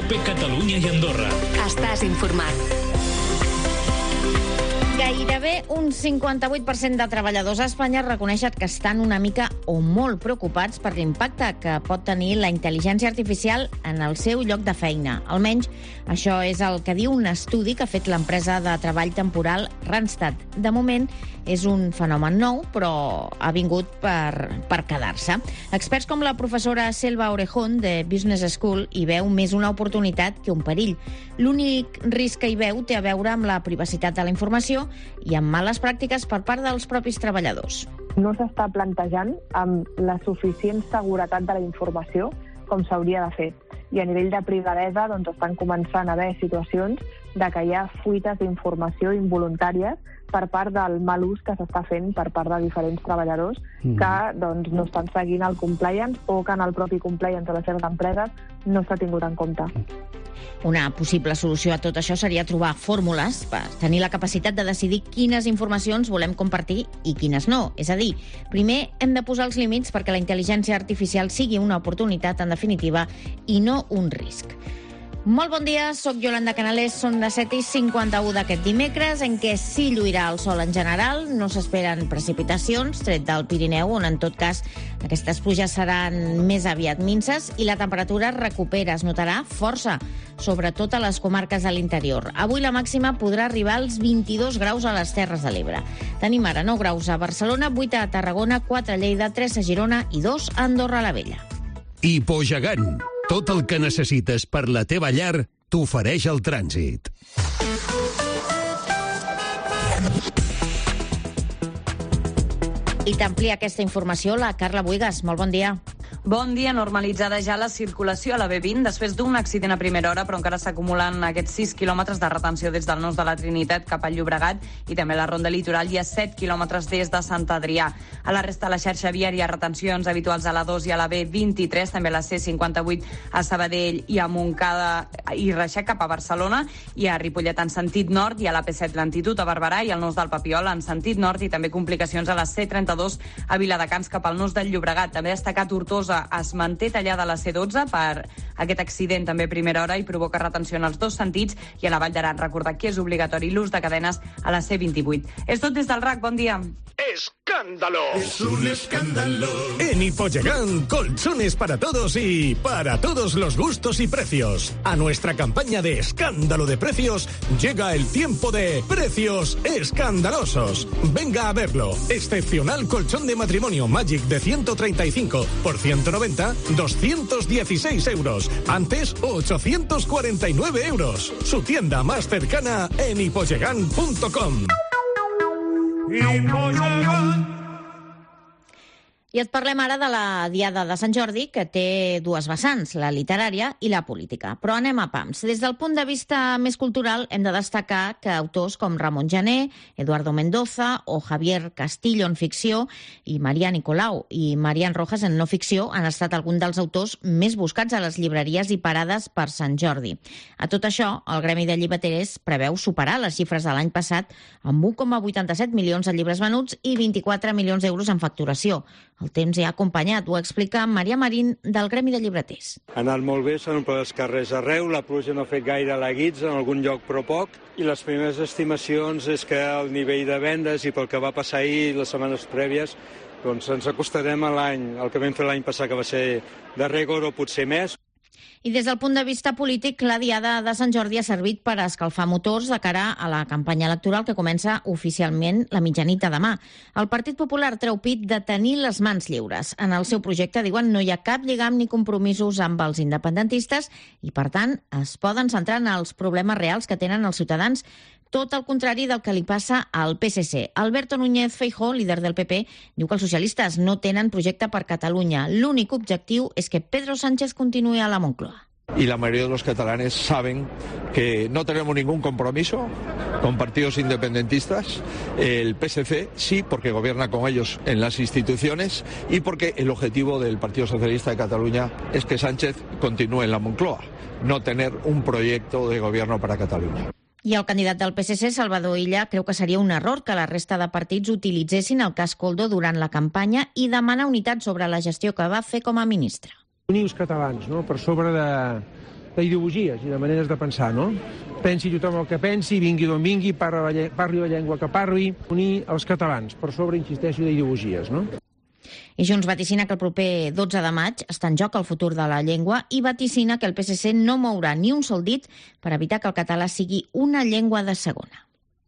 COPE Catalunya i Andorra. Estàs informat. Gairebé un 58% de treballadors a Espanya reconeixen que estan una mica o molt preocupats per l'impacte que pot tenir la intel·ligència artificial en el seu lloc de feina. Almenys això és el que diu un estudi que ha fet l'empresa de treball temporal Randstad. De moment és un fenomen nou, però ha vingut per quedar-se. Experts com la professora Selva Orejón de Business School hi veu més una oportunitat que un perill. L'únic risc que hi veu té a veure amb la privacitat de la informació i amb males pràctiques per part dels propis treballadors. No s'està plantejant amb la suficient seguretat de la informació com s'hauria de fer. I a nivell de privadesa estan començant a haver situacions de que hi ha fuites d'informació involuntàries per part del mal ús que s'està fent per part de diferents treballadors que no estan seguint el compliance o que en el propi compliance de les seves empreses no s'ha tingut en compte. Una possible solució a tot això seria trobar fórmules per tenir la capacitat de decidir quines informacions volem compartir i quines no. És a dir, primer hem de posar els límits perquè la intel·ligència artificial sigui una oportunitat, en definitiva, i no un risc. Molt bon dia, soc Yolanda Canales, són les 7:51 d'aquest dimecres, en què sí lluirà el sol en general, no s'esperen precipitacions, tret del Pirineu, on en tot cas aquestes pluges seran més aviat minses i la temperatura recupera, es notarà força, sobretot a les comarques de l'interior. Avui la màxima podrà arribar als 22 graus a les Terres de l'Ebre. Tenim ara 9 graus a Barcelona, 8 a Tarragona, 4 a Lleida, 3 a Girona i 2 a Andorra la Vella. Hipogegant. Tot el que necessites per la teva llar t'ofereix el trànsit. I t'amplia aquesta informació la Carla Buigas. Molt bon dia. Bon dia, normalitzada ja la circulació a la B20 després d'un accident a primera hora, però encara s'acumulen aquests 6 quilòmetres de retenció des del Nus de la Trinitat cap al Llobregat i també a la Ronda Litoral hi ha 7 quilòmetres des de Sant Adrià. A la resta de la xarxa viària, retencions habituals a la 2 i a la B23, també a la C58 a Sabadell i a Montcada i Reixac cap a Barcelona i a Ripollet en sentit nord i a la P7 Lentitud a Barberà i al Nus del Papiol en sentit nord i també complicacions a la C32 a Viladecans cap al Nus del Llobregat. També destacar Tortosa es manté tallada a la C12 per aquest accident també a primera hora i provoca retenció en els dos sentits i a la Vall d'Aran recordar que és obligatori l'ús de cadenes a la C28. És tot des del RAC, bon dia. ¡Escándalo! Es un escándalo. En Hipogegant, colchones para todos y para todos los gustos y precios. A nuestra campaña de escándalo de precios llega el tiempo de precios escandalosos. Venga a verlo. Excepcional colchón de matrimonio Magic de 135 por 190, 216 euros. Antes, 849 euros. Su tienda más cercana en hipogegant.com. I et parlem ara de la Diada de Sant Jordi, que té dues vessants, la literària i la política. Però anem a pams. Des del punt de vista més cultural, hem de destacar que autors com Ramon Gené, Eduardo Mendoza o Javier Castillo en ficció i Maria Nicolau i Marian Rojas en no ficció han estat alguns dels autors més buscats a les llibreries i parades per Sant Jordi. A tot això, el Gremi de Llibreters preveu superar les xifres de l'any passat amb 1,87 milions de llibres venuts i 24 milions d'euros en facturació. El temps hi ha acompanyat, ho explica Maria Marín del Gremi de Llibreters. Ha anat molt bé, s'han omplert els carrers arreu, la pluja no ha fet gaire laguits, en algun lloc però poc, i les primeres estimacions és que el nivell de vendes i pel que va passar ahir les setmanes prèvies, doncs ens acostarem a l'any, el que vam fer l'any passat que va ser de rècord o potser més. I des del punt de vista polític, la Diada de Sant Jordi ha servit per escalfar motors de cara a la campanya electoral que comença oficialment la mitjanit de demà. El Partit Popular treu pit de tenir les mans lliures. En el seu projecte, diuen, no hi ha cap lligam ni compromisos amb els independentistes i, per tant, es poden centrar en els problemes reals que tenen els ciutadans, tot el contrari del que li passa al PSC. Alberto Núñez Feijóo, líder del PP, diu que els socialistes no tenen projecte per Catalunya. L'únic objectiu és que Pedro Sánchez continuï a la Moncloa. Y la mayoría de los catalanes saben que no tenemos ningún compromiso con partidos independentistas. El PSC sí, porque gobierna con ellos en las instituciones y porque el objetivo del Partido Socialista de Cataluña es que Sánchez continúe en la Moncloa, no tener un proyecto de gobierno para Catalunya. I el candidat del PSC, Salvador Illa, creu que seria un error que la resta de partits utilitzessin el cas Koldo durant la campanya i demana unitat sobre la gestió que va fer com a ministre. Unir els catalans, no? Per sobre d'ideologies i de maneres de pensar, no? Pensi tothom el que pensi, vingui d'on vingui, parli la llengua que parli, unir els catalans, per sobre, insisteixo, d'ideologies, no? I Junts vaticina que el proper 12 de maig està en joc el futur de la llengua i vaticina que el PSC no mourà ni un sol dit per evitar que el català sigui una llengua de segona.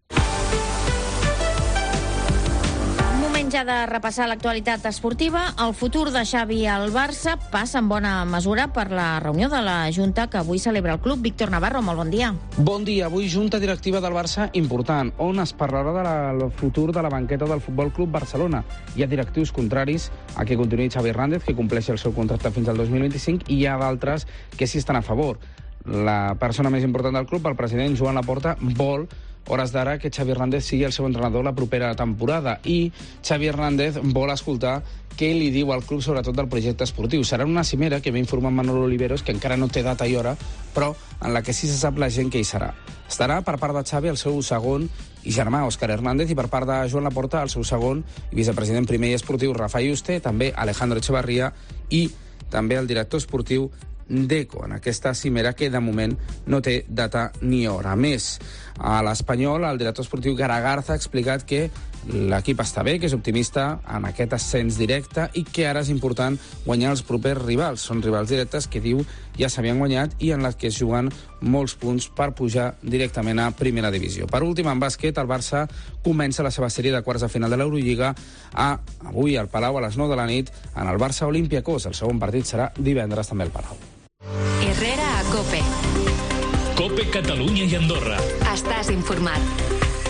Ja de repassar l'actualitat esportiva, el futur de Xavi al Barça passa en bona mesura per la reunió de la Junta que avui celebra el club. Víctor Navarro, molt bon dia. Bon dia. Avui Junta Directiva del Barça important, on es parlarà del futur de la banqueta del Futbol Club Barcelona. Hi ha directius contraris a que continuï Xavi Hernández, que compleixi el seu contracte fins al 2025, i hi ha d'altres que sí estan a favor. La persona més important del club, el president Joan Laporta, vol hores d'ara que Xavi Hernández sigui el seu entrenador la propera temporada i Xavi Hernández vol escoltar què li diu al club sobretot del projecte esportiu. Serà una cimera que va informar Manolo Oliveros, que encara no té data i hora, però en la que sí se sap la gent que hi serà. Estarà per part de Xavi el seu segon i germà, Òscar Hernández, i per part de Joan Laporta el seu segon i vicepresident primer i esportiu, Rafa Yuste, també Alejandro Echevarría i també el director esportiu Deco, en aquesta cimera que de moment no té data ni hora. A més, a l'Espanyol, el director esportiu Garagarza ha explicat que l'equip està bé, que és optimista en aquest ascens directe i que ara és important guanyar els propers rivals. Són rivals directes que diu ja s'havien guanyat i en les que es juguen molts punts per pujar directament a primera divisió. Per últim, en bàsquet, el Barça comença la seva sèrie de quarts de final de l'Eurolliga avui al Palau a les 9 de la nit en el Barça Olympiacos. El segon partit serà divendres també al Palau. Herrera a COPE. COPE Catalunya i Andorra. Estàs informat.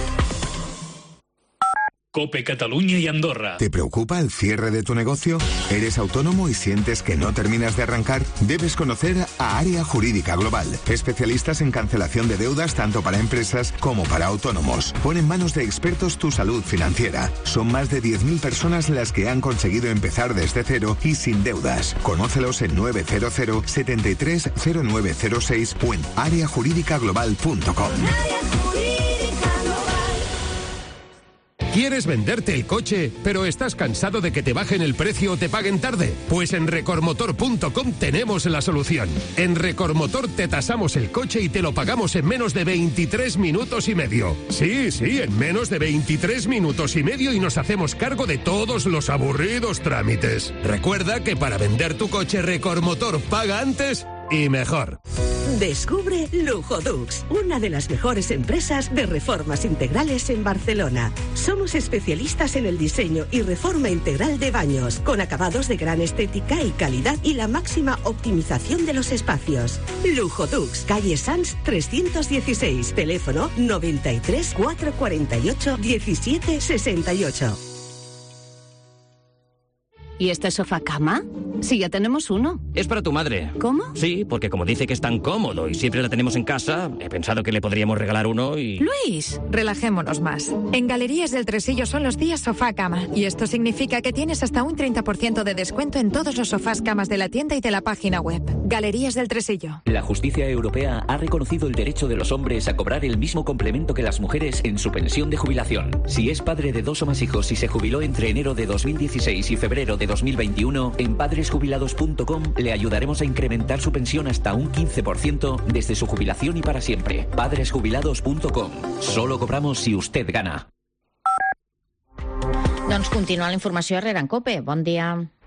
COPE Catalunya y Andorra. ¿Te preocupa el cierre de tu negocio? ¿Eres autónomo y sientes que no terminas de arrancar? Debes conocer a Área Jurídica Global, especialistas en cancelación de deudas tanto para empresas como para autónomos. Pon en manos de expertos tu salud financiera. Son más de 10.000 personas las que han conseguido empezar desde cero y sin deudas. Conócelos en 900 73 0906 o en areajuridicaglobal.com. ¿Quieres venderte el coche, pero estás cansado de que te bajen el precio o te paguen tarde? Pues en Recormotor.com tenemos la solución. En Recormotor te tasamos el coche y te lo pagamos en menos de 23 minutos y medio. Sí, en menos de 23 minutos y medio y nos hacemos cargo de todos los aburridos trámites. Recuerda que para vender tu coche Recormotor paga antes y mejor. Descubre Lujodux, una de las mejores empresas de reformas integrales en Barcelona. Somos especialistas en el diseño y reforma integral de baños, con acabados de gran estética y calidad y la máxima optimización de los espacios. Lujodux, calle Sanz 316, teléfono 93 448 17 68. ¿Y este sofá cama? Sí, ya tenemos uno. Es para tu madre. ¿Cómo? Sí, porque como dice que es tan cómodo y siempre la tenemos en casa, he pensado que le podríamos regalar uno y... Luis, relajémonos más. En Galerías del Tresillo son los días sofá cama y esto significa que tienes hasta un 30% de descuento en todos los sofás camas de la tienda y de la página web. Galerías del Tresillo. La justicia europea ha reconocido el derecho de los hombres a cobrar el mismo complemento que las mujeres en su pensión de jubilación. Si es padre de 2 o más hijos y se jubiló entre enero de 2016 y febrero de 2021, en padresjubilados.com le ayudaremos a incrementar su pensión hasta un 15% desde su jubilación y para siempre. Padresjubilados.com. Solo cobramos si usted gana. Doncs continua la informació a Herrera en COPE. Bon dia.